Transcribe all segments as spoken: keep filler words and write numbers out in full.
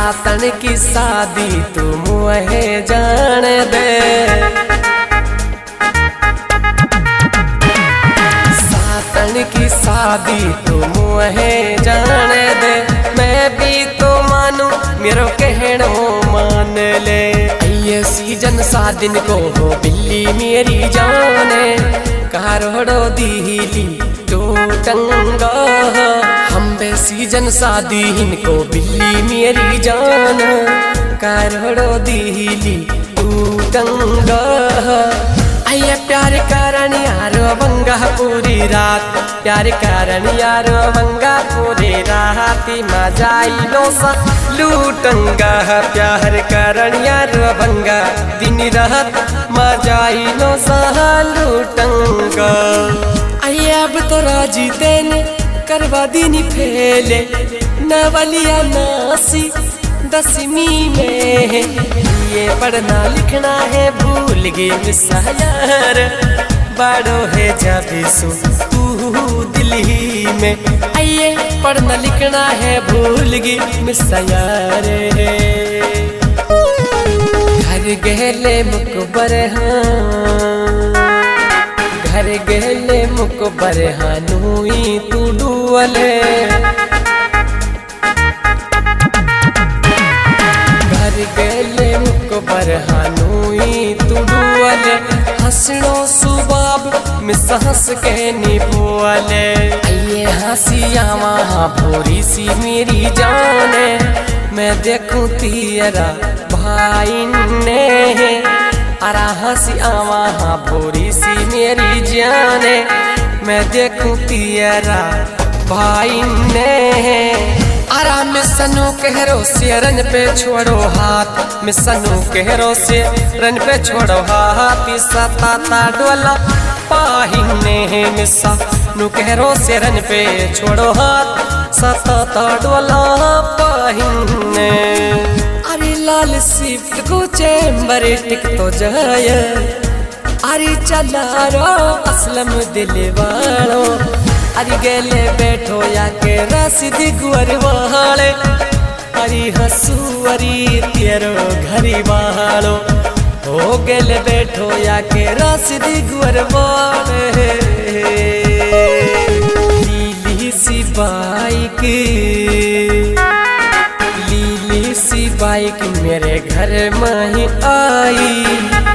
सातन की शादी तू मुहे जान दे, सातन की शादी तू मुहे जान दे। मैं भी तो मानू मेरो कहनो मान ले। ये सीजन शादिन को हो बिल्ली मेरी जाने, कारोड़ो दीली टूटंगा। हम बे सीजन शादी इनको बिल्ली मेरी जान, कारोड़ो दीली टूटंगा। आइए प्यार कारण यारो बंगा पूरी रात, प्यार कारण यारो बंगा पूरी रात। मजाई लो सा लूटंगा, प्यार कारण यारो बंगा दिन रात। मजाई लो सा लूटंगा। आइए अब तो राजी तेने करवा दीनी फेले, नवलिया नासी दसवीं में। ये पढ़ना लिखना है भूल गए मिसा यार, बड़ो है जब सो तू दिल्ली में। आइए पढ़ना लिखना है भूल गए मिसा यार। घर गहले मुकबर हाँ, घर गहले मुकबर हाँ नूई तू डुअले। गले मुकबर हानुई तुडुअले, हंसनो सुबाब मिस हंस के निपुअले। ये हंसिया वहाँ भोरी सी मेरी जाने, मैं देखूं तेरा भाई ने। अरा हंसिया वहाँ भोरी सी मेरी जाने, मैं देखूं तेरा भाई ने। आरा में सनू कहरो से रन पे छोड़ो हाथ, में सनू कहरो से रन पे छोड़ो हाथ। सता ता डोला पाहिने मिसा नु कहरो से रन पे छोड़ो हाथ, सता ता डोला पाहिने। अरे लाल स्विफ्ट को चैम्बर टिक तो जाय, अरे चला रो असलम दिल वालो। अरे गेले बैठो या के रसीदी गुअर वाले, अरे हंसू अरे तेरो घरी वालो। हो गेले बैठो या के रसीदी गुअर वाले। लीली सी बाइक, लीली सी बाइक मेरे घर में ही आई।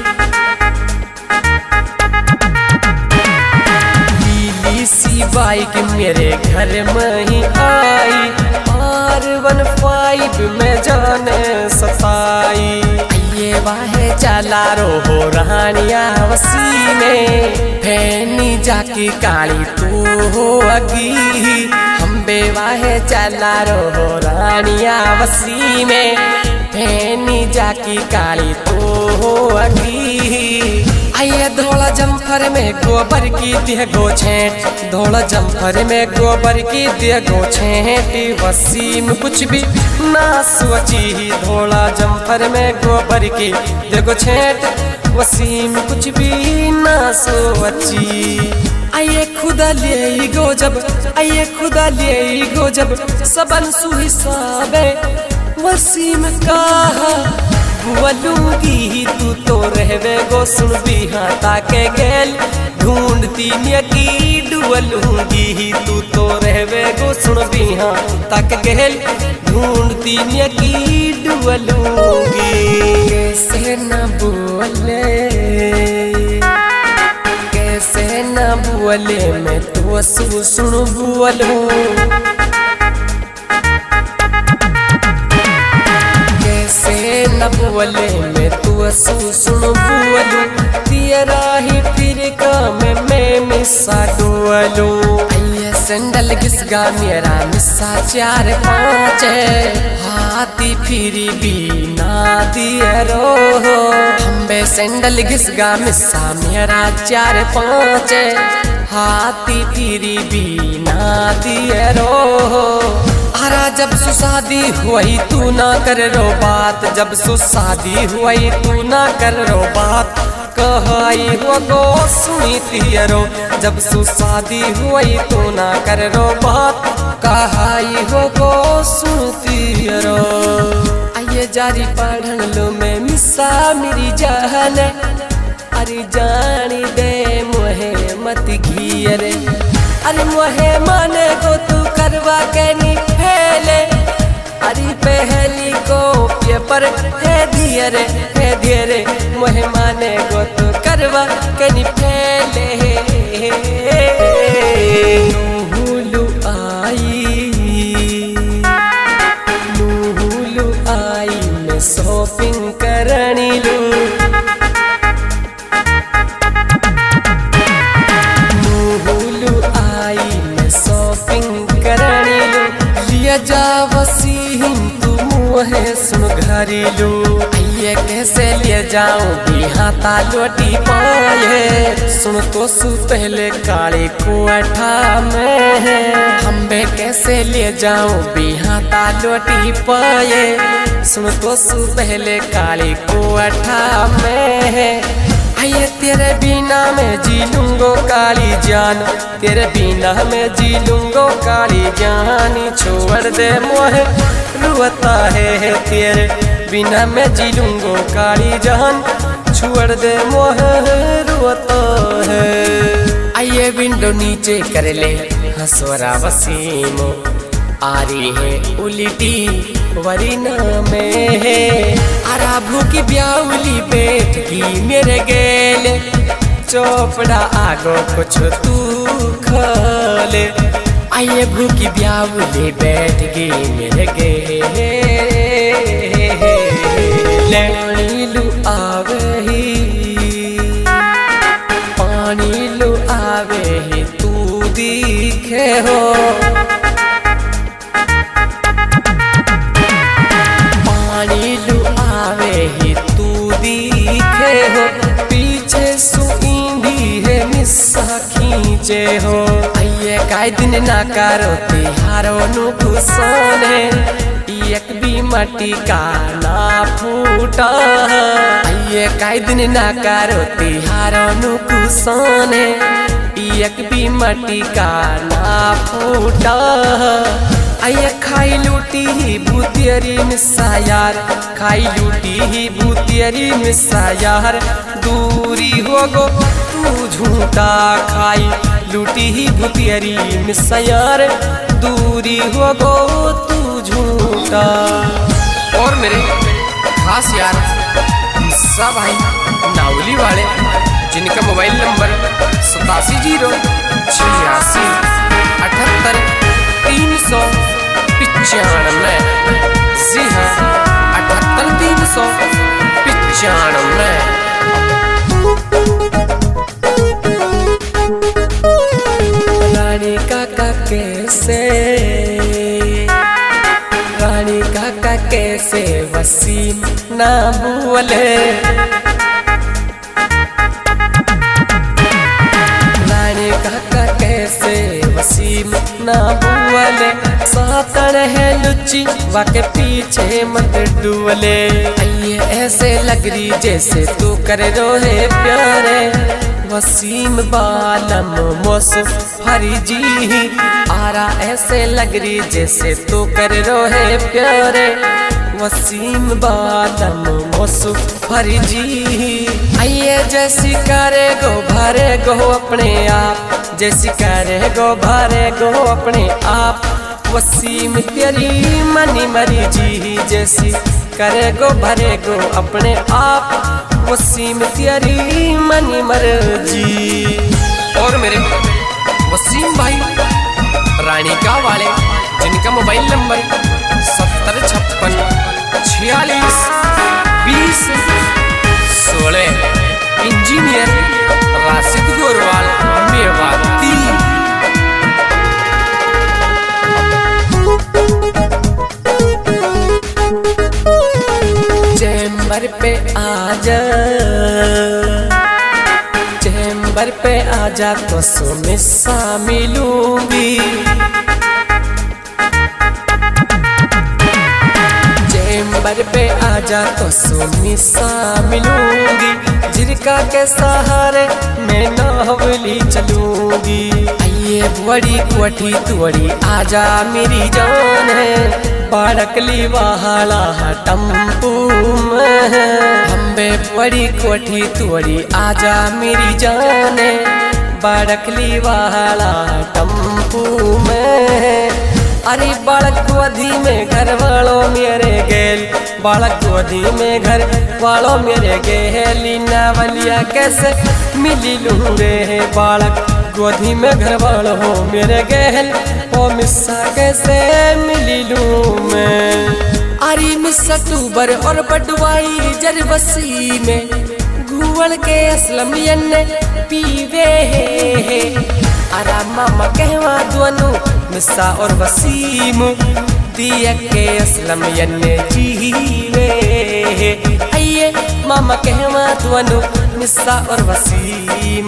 सी बाइक मेरे घर में ही आई, आर वन फाइव में जाने सताई। ये वाहे चला रो हो रानिया वसी में, फैनी जाकी काली तू हो अगी। हम बेवाहे चला रो हो रानिया वसी में, फैनी जाकी काली तू हो अगी। आइए धोला जम्फर में गोबर की दिया गो छेंट, धोला जम्फर में गोबर की दिया गो छेंट। वसीम कुछ भी ना सोची, धोला जम्फर में गोबर की दिया गो छेंट। वसीम कुछ भी ना सोची। आइए खुदा ले गो जब, आइए खुदा ले गो जब सबन सु हिसाबे। वसीम कहा बुअलूंगी तू तो रहवे गो सुन भी हाँ ताके गेल ढूंढती की डुअलूंगी तू तो रहवे गो सुन भी हाँ ताके गेल ढूंढती की डुअलूंगी। कैसे न बोले, कैसे न बोले मैं तो सु सुन बोलूं। न बोले मैं तू सु सुन बोलूं, तेरा ही फिर काम मैं मिसा डोलू। आइए सैंडल घिसगा मेरा मिसा चार पाँच, हाथी फिर भी ना दिए रो। हम बे सैंडल घिसगा मिसा मेरा चार पाँच, हाथी फिर भी ना दिए रो। हरा जब सुशादी हुई तू ना कर रो बात, जब सुशादी हुई तू ना कर रो बात। कहाई हो गो सुनी तियरो, जब सुशादी हुई तू ना कर रो बात। कहाई हो गो सुनी तियरो। जारी पढ़न लो में मिसा मेरी जान अरे जानी दे मोहे मत घियरे अरे मोहे माने को तू करवा के नी फैले अरे पहली को पेपर है धीरे है धीरे मोहे माने को तू करवा के नी फैले नूलू आई नूलू आई मैं शॉपिंग करनी लू नूलू आई मैं शॉपिंग करनी लू लिया जा वसीम तू मुहे सुन घरेलू आइए कैसे लिए जाऊं बिहाता लोटी पाए सुन तो सु पहले काले कुआठा में हम बे कैसे लिए जाऊं बिहाता लोटी पाए सुन तो सु पहले काले कुआठा में आइए तेरे बिना मैं जी लूंगो काली जान तेरे बिना मैं जी लूंगो काली जान छोड़ दे मोहे रुआता है तेरे बिना मैं जी लूंगो काली जान छोड़ दे मोहे रुआता है आइए विंडो नीचे कर ले हंसवरा वसीमो आ रही है उल्टी वरीना में है अराबू की ब्याउली बैठ गई मेरे गेले चोपड़ा आगो कुछ तू खाले आइए भूखी ब्याउली बैठ गई मेरे गेले पानी लू आवे ही पानी लू आवे ही तू दिखे हो पानी लू आवे ही तू दिखे हो पीछे सुईंदी है मिस्सा खींचे हो आइए काई दिन ना करो तिहारो नु खुसाने एक भी मटी का ना फूटा आइए काई दिन ना करो तिहारो नु खुसाने एक भी मटी का ना फूटा आइए खाई लूटी ही भूतियरी मिस्सा यार खाई लूटी ही भूतियरी मिस्सा यार दूरी हो गो तू झूठा खाई लूटी ही भूतियरी मिस्सा यार दूरी हो गो तू झूठा और मेरे खास यार मिस्सा भाई नावली वाले जिनका मोबाइल नंबर सतासी जीरो छियासी अठहत्तर तीन सौ पिचानवे जी हाँ अठहत्तर तीन सौ पिचानवे रानी काका कैसे रानी काका कैसे वसीम ना बोले रानी काका कैसे वसीम ना बोले सातन है लुच्ची वाके पीछे मत डुअले आइए ऐसे लग रही जैसे तू कर रोहे प्यारे वसीम बालम मोसो हरी जी आरा ऐसे लग रही जैसे तू कर रोहे प्यारे वसीम बालम मोसो हरी जी आइए जैसी करे गो भरे गो अपने आप जैसी करे गो भरे गो अपने आप वसीम तेरी मनी मरी जी जैसी करे गो भरे गो अपने आप वसीम तेरी मनी मर्जी और मेरे वसीम भाई रानिका वाले जिनका मोबाइल नंबर सत्तर छप्पन छियालीस बीस सोलह इंजीनियर राशिद गोरवाल मेवाती चैम्बर पे आजा चैम्बर पे आजा तो सुमिसा मिलूंगी चैम्बर पे आजा तो सुमिसा मिलूंगी जिरका के सहारे मैं नावली चलूंगी आइए बड़ी कोठी तुअड़ी आजा मेरी जान है बाड़कली वाला टम्पू में हम्बे बड़ी कोठी तोड़ी आजा मेरी जाने बाड़कली वाला टम्पू में। अरे बालक गोदी में घर वालों मेरे गेल बालक गोदी में घर वालों मेरे गेली नावलिया कैसे मिली लूंगे बालक गोदी में घर वालों मेरे गेल ओ मिस्सा कैसे मिली लूं मैं। अरे मिस्सा टूबर और बडवाई जरबसी में घुवल के असलमियन पीवे है। अरा मामा कहवा दोनों मिस्सा और वसीम दिया के असलमियन जीवे है। आइए मामा कहवा दोनों मिस्सा और वसीम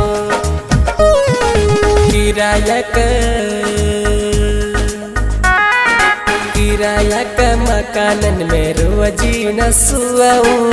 किराया का किराया का मकानन में रोजी न सुआऊं।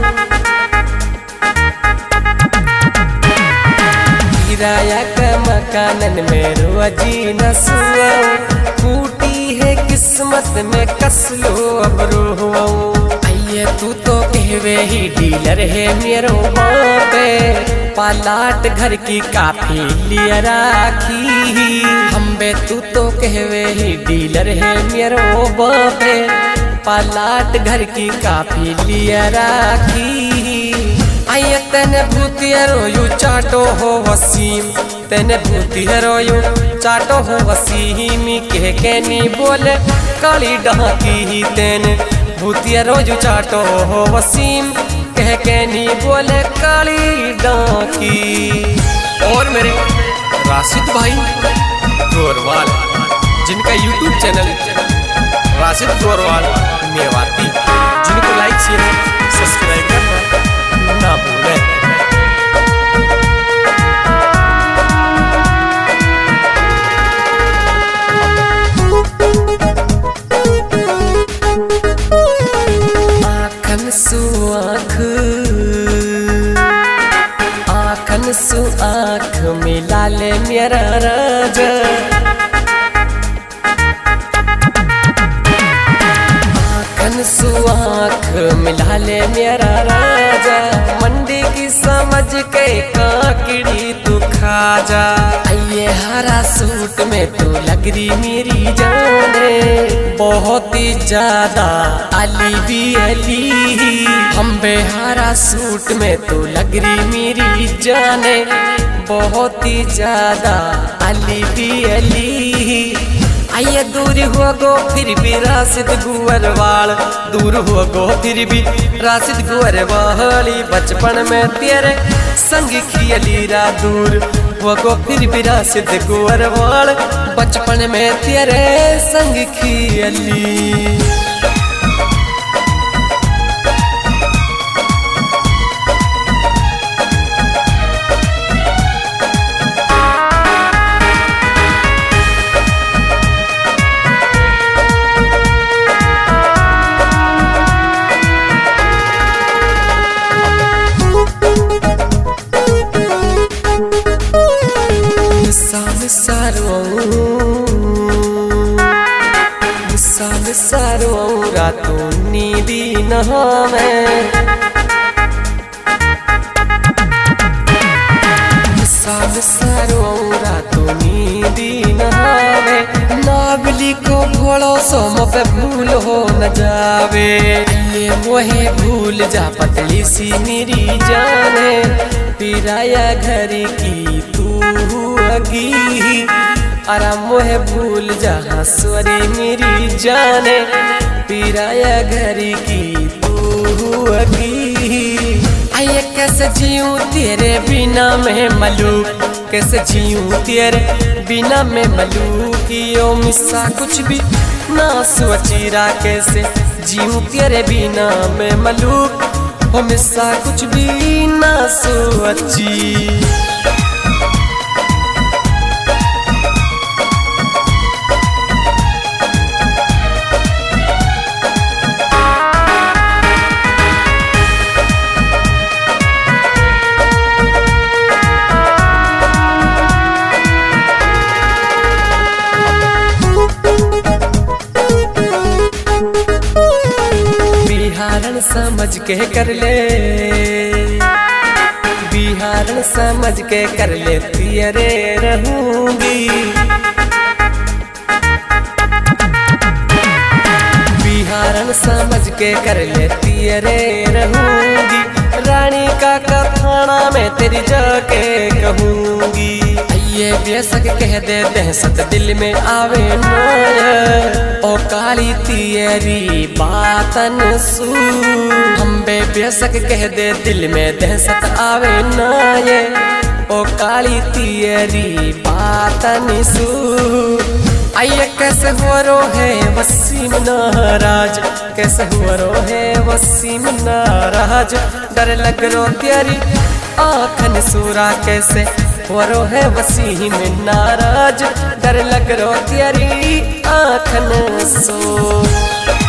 किराया का मकानन में रोजी न सुआऊं। फूटी है किस्मत में कसलो अब रोऊं। आइए तू तो कहवे ही डीलर है मेरो बापे पालाट घर की काफी लिया राखी। हम्बे तू तो कहवे ही डीलर है मेरो बापे पालाट घर की काफी लिया राखी। आइए तेने भूतिया रोयू चाटो हो वसीम तेने भूतिया रोयू चाटो हो वसीम कह के नी बोले काली डाकी ही तेने भूतिया रोयू चाटो हो वसीम कह के नी बोले काली डाकी। और मेरे राशिद भाई गोरवाल जिनका यूट्यूब चैनल राशिद गोरवाल मेवाती जिनको लाइक शेयर सब्सक्राइब करना ना भूलें। आँखन सु आँख आँखन सु आँख मिला ले मेरा राजा। आँखन सु आँख मिला ले मेरा राजा। मंडी की समझ के काकड़ी तू खा जा। आइए हरा सूट में तू लग रही मेरी जाने बहुत ही ज्यादा अली भी अली। हम बेहारा सूट में तू लग रही मेरी जाने बहुत ही ज्यादा अली भी अली। आइए दूर हो गो फिर भी राशिद गुअरवाल दूर हो गो फिर भी राशिद गुअरवाली। बचपन में तेरे संग खियली रा दूर हो गो फिर भी राशिद गुअरवाल बचपन में तेरे संग खियली। साल सारो रातों नींदी नहावे साल सारो रातों नींदी नहावे। नावली को घोड़ो सोम पे भूल हो न जावे। ये मोहे भूल जा पतली सी मेरी जाने पिराया घर की तू अगी। अरा मोहे भूल जहाँ स्वरी मेरी जाने पिराया घर की तू अगी। आइए कैसे जीऊं तेरे बिना में मलूक कैसे जीऊं तेरे बिना में मलूक। यो मिस्सा कुछ भी ना सोचीरा कैसे जीऊं तेरे बिना में मलूक। ओ मिस्सा कुछ भी ना सोची। बिहारन समझ के कर ले, बिहारन समझ के कर ले तियरे रहूंगी, बिहारन समझ के कर ले तियरे रहूंगी, रानी का कथाना में तेरी जाके कहूंगी। ये बेसक कह दे दहशत दिल में आवे ना, ओ काली तियरी बातन सू, हम बे बेसक कह दे दिल में दहशत आवे ना, ये ओ काली तियरी बातन सू। आइए कैसे हुआ रो है वसीम नाराज, कैसे हुआ रो है वसीम नाराज, डर लग रो तेरी आँखन सूरा, कैसे हुआ रो है वसीम नाराज, डर लग रो तेरी आँखन सो।